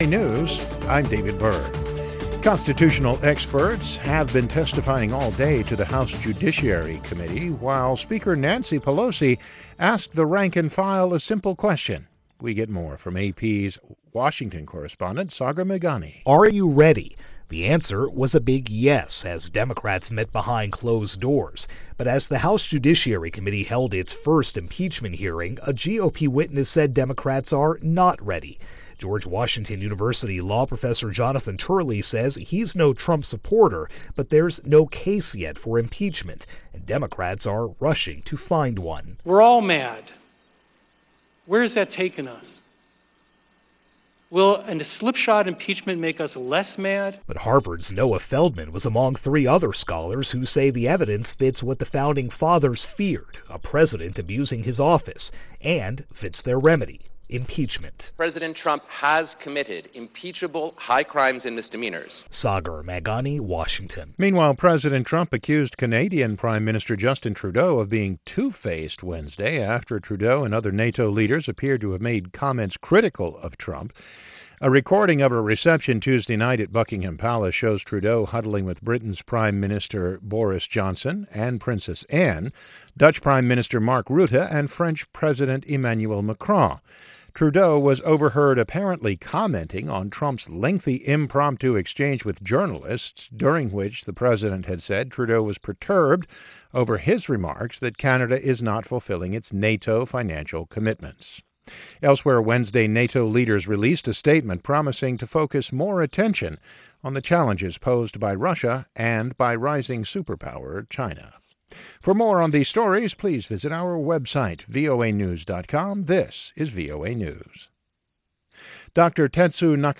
News, I'm David Byrd. Constitutional experts have been testifying all day to the House Judiciary Committee, while Speaker Nancy Pelosi asked the rank and file a simple question. We get more from AP's Washington correspondent, Sagar Meghani. Are you ready? The answer was a big yes as Democrats met behind closed doors. But as the House Judiciary Committee held its first impeachment hearing, a GOP witness said Democrats are not ready. George Washington University law professor Jonathan Turley says he's no Trump supporter, but there's no case yet for impeachment, and Democrats are rushing to find one. We're all mad. Where has that taken us? Will a slipshod impeachment make us less mad? But Harvard's Noah Feldman was among three other scholars who say the evidence fits what the Founding Fathers feared, a president abusing his office, and fits their remedy. Impeachment. President Trump has committed impeachable high crimes and misdemeanors. Sagar Meghani, Washington. Meanwhile, President Trump accused Canadian Prime Minister Justin Trudeau of being two-faced Wednesday after Trudeau and other NATO leaders appeared to have made comments critical of Trump. A recording of a reception Tuesday night at Buckingham Palace shows Trudeau huddling with Britain's Prime Minister Boris Johnson and Princess Anne, Dutch Prime Minister Mark Rutte, and French President Emmanuel Macron. Trudeau was overheard apparently commenting on Trump's lengthy impromptu exchange with journalists, during which the president had said Trudeau was perturbed over his remarks that Canada is not fulfilling its NATO financial commitments. Elsewhere Wednesday, NATO leaders released a statement promising to focus more attention on the challenges posed by Russia and by rising superpower China. For more on these stories, please visit our website, voanews.com. This is VOA News. Dr. Tetsu